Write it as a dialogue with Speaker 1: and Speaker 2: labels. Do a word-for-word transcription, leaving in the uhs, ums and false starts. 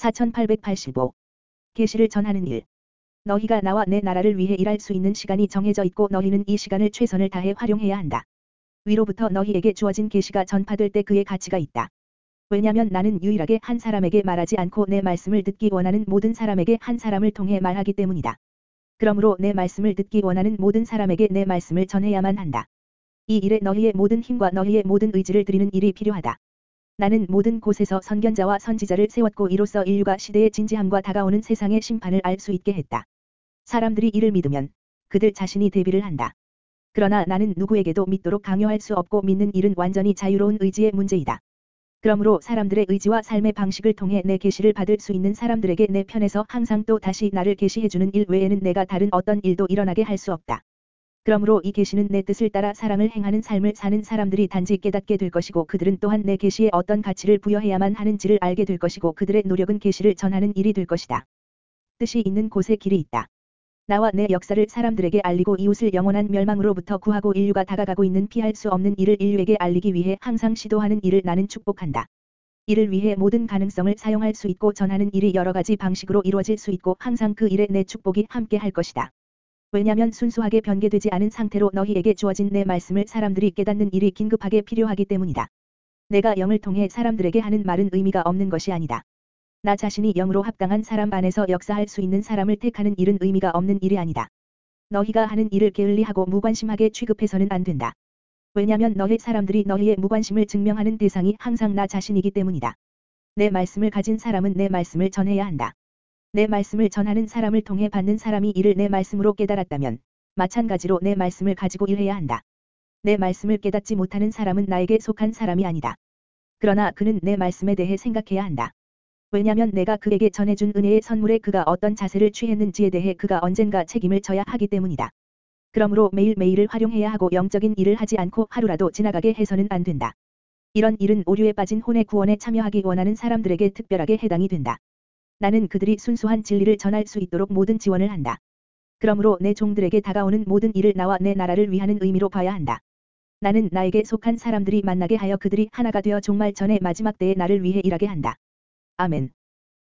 Speaker 1: 사천팔백팔십오. 계시를 전하는 일. 너희가 나와 내 나라를 위해 일할 수 있는 시간이 정해져 있고 너희는 이 시간을 최선을 다해 활용해야 한다. 위로부터 너희에게 주어진 계시가 전파될 때 그의 가치가 있다. 왜냐면 나는 유일하게 한 사람에게 말하지 않고 내 말씀을 듣기 원하는 모든 사람에게 한 사람을 통해 말하기 때문이다. 그러므로 내 말씀을 듣기 원하는 모든 사람에게 내 말씀을 전해야만 한다. 이 일에 너희의 모든 힘과 너희의 모든 의지를 들이는 일이 필요하다. 나는 모든 곳에서 선견자와 선지자를 세웠고 이로써 인류가 시대의 진지함과 다가오는 세상의 심판을 알 수 있게 했다. 사람들이 이를 믿으면 그들 자신이 대비를 한다. 그러나 나는 누구에게도 믿도록 강요할 수 없고 믿는 일은 완전히 자유로운 의지의 문제이다. 그러므로 사람들의 의지와 삶의 방식을 통해 내 계시를 받을 수 있는 사람들에게 내 편에서 항상 또 다시 나를 계시해주는 일 외에는 내가 다른 어떤 일도 일어나게 할 수 없다. 그러므로 이 계시는 내 뜻을 따라 사랑을 행하는 삶을 사는 사람들이 단지 깨닫게 될 것이고 그들은 또한 내 계시에 어떤 가치를 부여해야만 하는지를 알게 될 것이고 그들의 노력은 계시를 전하는 일이 될 것이다. 뜻이 있는 곳에 길이 있다. 나와 내 역사를 사람들에게 알리고 이웃을 영원한 멸망으로부터 구하고 인류가 다가가고 있는 피할 수 없는 일을 인류에게 알리기 위해 항상 시도하는 일을 나는 축복한다. 이를 위해 모든 가능성을 사용할 수 있고 전하는 일이 여러 가지 방식으로 이루어질 수 있고 항상 그 일에 내 축복이 함께 할 것이다. 왜냐면 순수하게 변개되지 않은 상태로 너희에게 주어진 내 말씀을 사람들이 깨닫는 일이 긴급하게 필요하기 때문이다. 내가 영을 통해 사람들에게 하는 말은 의미가 없는 것이 아니다. 나 자신이 영으로 합당한 사람 안에서 역사할 수 있는 사람을 택하는 일은 의미가 없는 일이 아니다. 너희가 하는 일을 게을리하고 무관심하게 취급해서는 안 된다. 왜냐면 너희 사람들이 너희의 무관심을 증명하는 대상이 항상 나 자신이기 때문이다. 내 말씀을 가진 사람은 내 말씀을 전해야 한다. 내 말씀을 전하는 사람을 통해 받는 사람이 이를 내 말씀으로 깨달았다면 마찬가지로 내 말씀을 가지고 일해야 한다. 내 말씀을 깨닫지 못하는 사람은 나에게 속한 사람이 아니다. 그러나 그는 내 말씀에 대해 생각해야 한다. 왜냐면 내가 그에게 전해준 은혜의 선물에 그가 어떤 자세를 취했는지에 대해 그가 언젠가 책임을 져야 하기 때문이다. 그러므로 매일매일을 활용해야 하고 영적인 일을 하지 않고 하루라도 지나가게 해서는 안 된다. 이런 일은 오류에 빠진 혼의 구원에 참여하기 원하는 사람들에게 특별하게 해당이 된다. 나는 그들이 순수한 진리를 전할 수 있도록 모든 지원을 한다. 그러므로 내 종들에게 다가오는 모든 일을 나와 내 나라를 위하는 의미로 봐야 한다. 나는 나에게 속한 사람들이 만나게 하여 그들이 하나가 되어 종말 전의 마지막 때에 나를 위해 일하게 한다. 아멘.